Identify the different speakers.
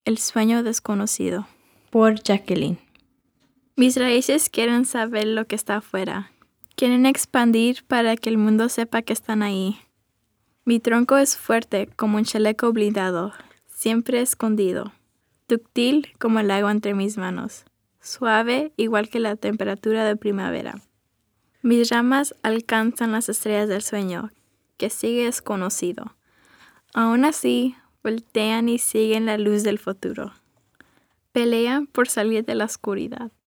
Speaker 1: El sueño desconocido.
Speaker 2: Por Jacqueline.
Speaker 1: Mis raíces quieren saber lo que está afuera. Quieren expandir para que el mundo sepa que están ahí. Mi tronco es fuerte como un chaleco blindado, siempre escondido. Dúctil como el agua entre mis manos. Suave igual que la temperatura de primavera. Mis ramas alcanzan las estrellas del sueño, que sigue desconocido. Aún así, voltean y siguen la luz del futuro. Pelean por salir de la oscuridad.